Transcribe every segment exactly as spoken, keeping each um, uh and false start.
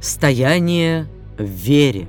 Стояние в вере.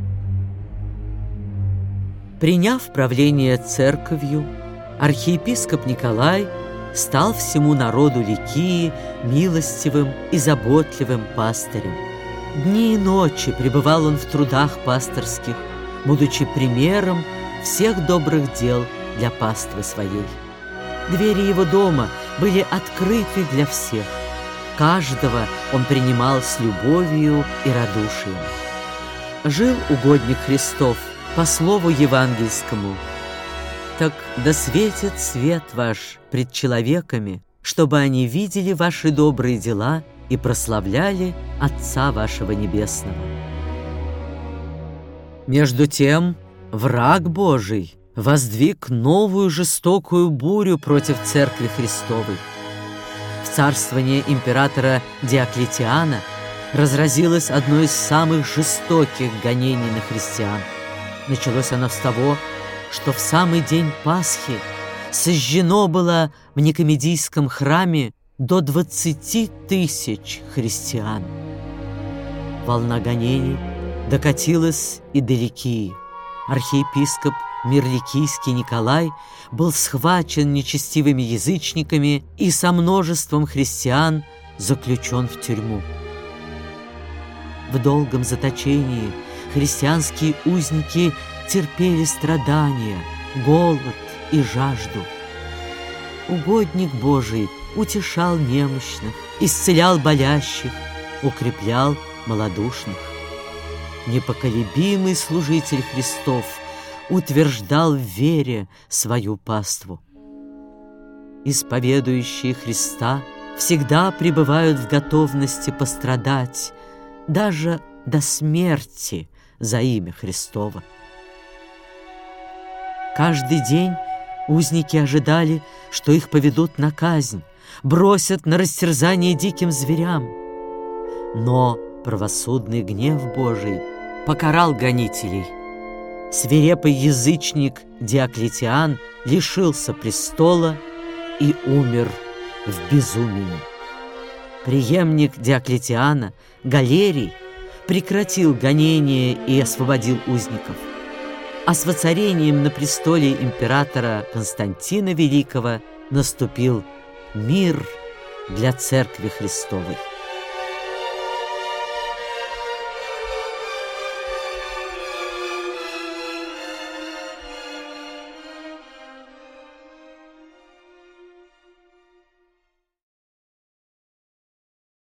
Приняв правление церковью, архиепископ Николай стал всему народу Ликии милостивым и заботливым пастырем. Дни и ночи пребывал он в трудах пасторских, будучи примером всех добрых дел для паствы своей. Двери его дома были открыты для всех. Каждого он принимал с любовью и радушием. Жил угодник Христов по слову евангельскому: «Так да светит свет ваш пред человеками, чтобы они видели ваши добрые дела и прославляли Отца вашего Небесного». Между тем враг Божий воздвиг новую жестокую бурю против Церкви Христовой. В царствование императора Диоклетиана разразилось одно из самых жестоких гонений на христиан. Началось оно с того, что в самый день Пасхи сожжено было в Никомедийском храме до двадцати тысяч христиан. Волна гонений докатилась и до Ликии. Архиепископ Мирликийский Николай был схвачен нечестивыми язычниками и со множеством христиан заключен в тюрьму. В долгом заточении христианские узники терпели страдания, голод и жажду. Угодник Божий утешал немощных, исцелял болящих, укреплял малодушных. Непоколебимый служитель Христов утверждал в вере свою паству. Исповедующие Христа всегда пребывают в готовности пострадать, даже до смерти за имя Христово. Каждый день узники ожидали, что их поведут на казнь, бросят на растерзание диким зверям. Но правосудный гнев Божий покарал гонителей. Свирепый язычник Диоклетиан лишился престола и умер в безумии. Преемник Диоклетиана, Галерий, прекратил гонение и освободил узников. А с воцарением на престоле императора Константина Великого наступил мир для Церкви Христовой.